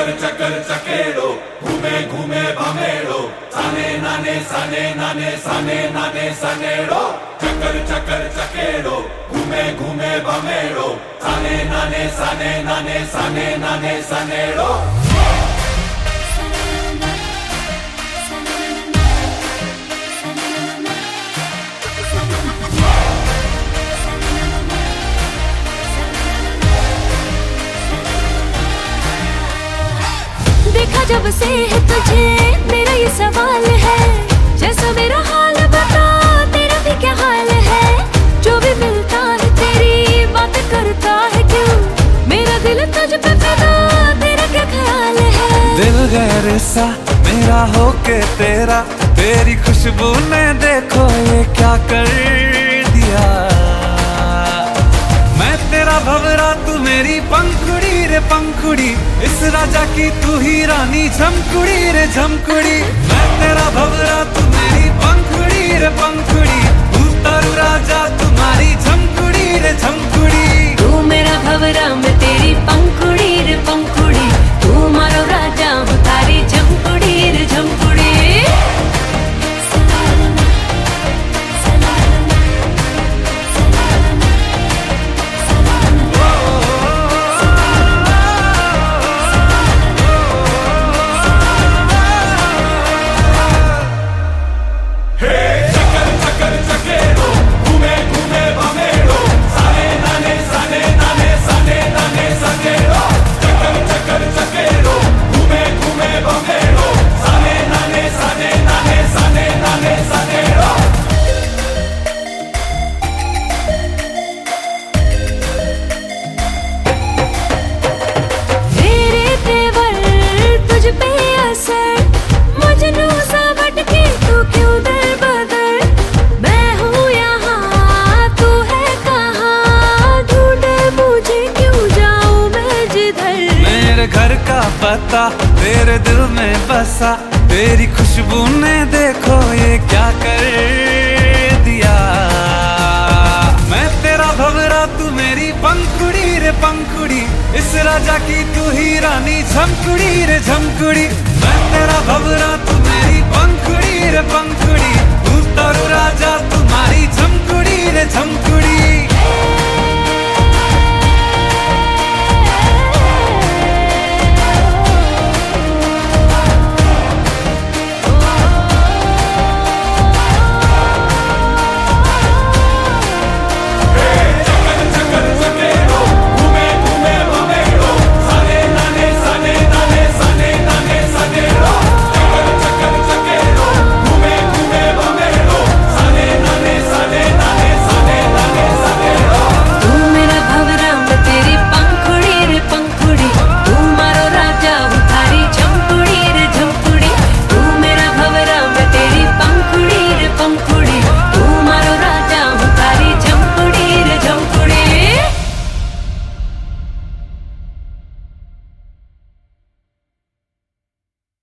चकर चकर चकेरो घूमे घूमे भमेरो साने नाने साने नाने साने नाने सनेरो चकर चकर चकेरो घूमे घूमे भमेरो साने नाने साने नाने साने नाने सनेरो। देखा जब से है तुझे मेरा ये सवाल है, जैसा मेरा हाल बता तेरा भी क्या हाल है। जो भी मिलता है तेरी बात करता है, क्यों मेरा दिल तुझ पे फिदा, तेरा क्या ख्याल है। दिल गैर सा मेरा होके तेरा, तेरी खुशबू ने देखो ये क्या कर दिया। मैं तेरा भंवरा तू मेरी पंखुड़ी रे पंखुड़ी, इस राजा की तू ही रानी झमकुड़ी रे झमकुड़ी। मैं तेरा भंवरा तू मेरी पंखुड़ी रे पंखुड़ी, तू तारू राजा तुम्हारी झमकुड़ी रे झमकुड़ी। तू मेरा भंवरा मैं तेरी पंखुड़ी रे पंखुड़ी, तू मारो राजा हूँ तारी झमकुड़ी रे झमकुड़ी। घर का पता तेरे दिल में बसा, तेरी खुशबू ने देखो ये क्या कर दिया। मैं तेरा भंवरा तू मेरी पंखुड़ी रे पंखुड़ी, इस राजा की तू ही रानी झमकुड़ी रे झमकुड़ी। मैं तेरा भंवरा तू मेरी पंखुड़ी रे पंखुड़ी, तू तारू राजा तुम्हारी झमकुड़ी रे झमकुड़ी।